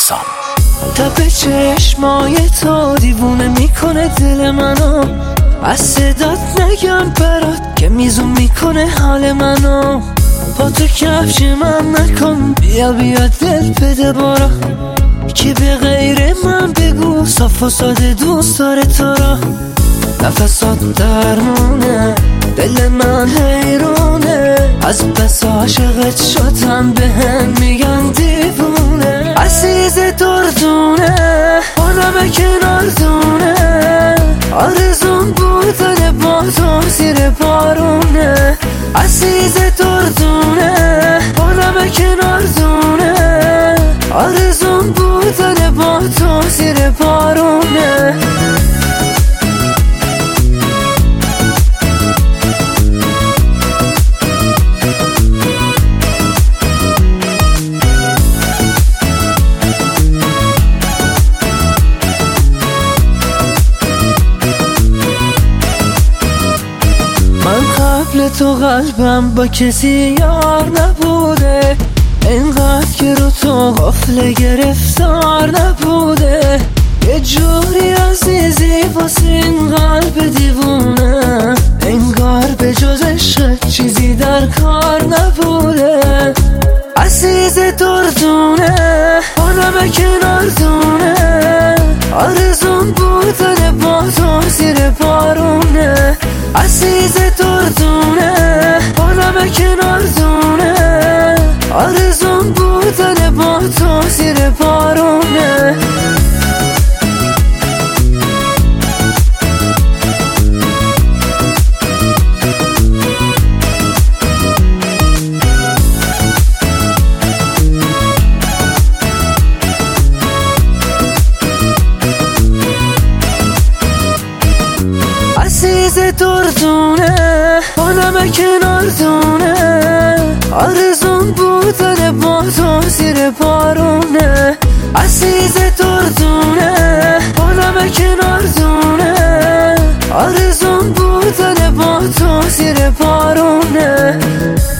رسام. تب چشمای تو دیوونه میکنه دل منو، از صدات نگم برات که میزون میکنه حال منو. با تو کفش من نکن، بیا دل بده برا، که به غیر من بگو صاف و ساده دوست داره تو را. نفسات درمونه، دل من حیرونه، از بس عاشقت شدم بهم میگن دیوونه. عزیز دردونه با نمک نردونه، آرزون بودن با تو زیر بارونه. عزیز دردونه با نمک نردونه، آرزون بودن با تو زیر بارونه. قبل تو قلبم با کسی یار نبوده، اینقدر که رو تو غفله گرفتار نبوده. یه جوری عزیزی واسه این قلب دیوونه، انگار به جز عشق چیزی در کار نبوده. عزیز دردونه با نمک نردونه، آرزون بودن با تو زیر بارونه. عزیز دردونه با نمک نردونه، آرزون بودن با تو زیر بارونه. عزیز دردونه با نمک نردونه، آرزون بودن با تو زیر بارونه. عزیز دردونه با نمک نردونه، آرزون بودن با تو زیر بارونه.